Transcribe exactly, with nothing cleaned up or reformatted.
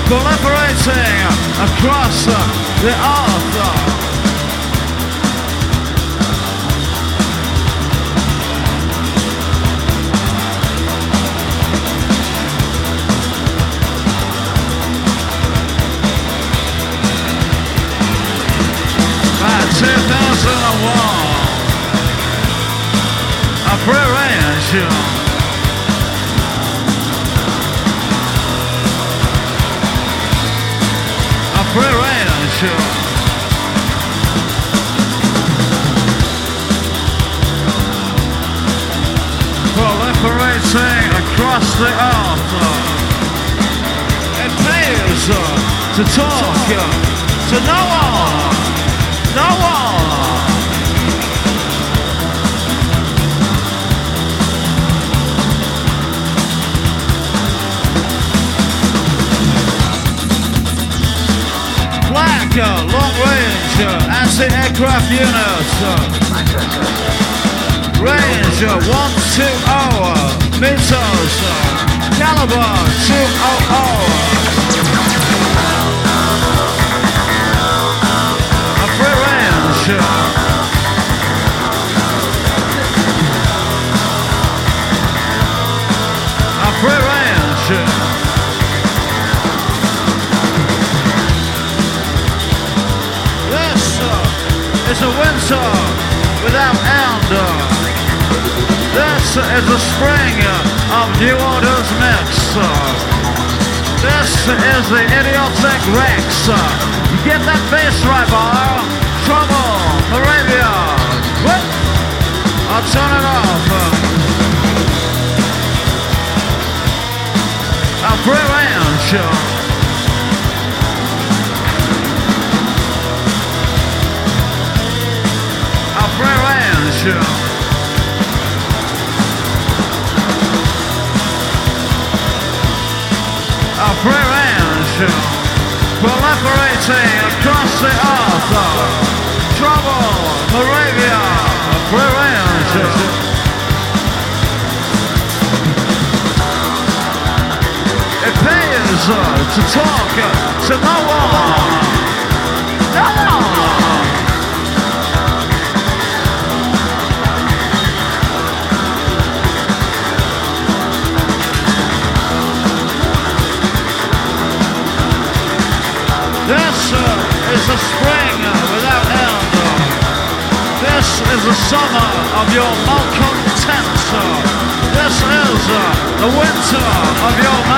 proliferating across the earth. two thousand one, a free-range, a free-range, proliferating across the earth. It pays to talk to no one. No one! Black, uh, long range, uh, anti-aircraft units. Uh, range uh, one two zero meters. Uh, caliber two hundred. A free range. This uh, is a winter without end. This is the spring of New Order's mix. This is the idiotic Rex. You get that bass right, bar? Trouble, Moravia. What? I'll turn it off. A free range. A free range. A free range. Proliferating across the earth. Trouble, Moravia. A free range. It pays uh, to talk uh, to no one. No one. This uh, is the spring uh, without end. Uh, this is the summer of your malcontent. Uh, this is uh, the winter of your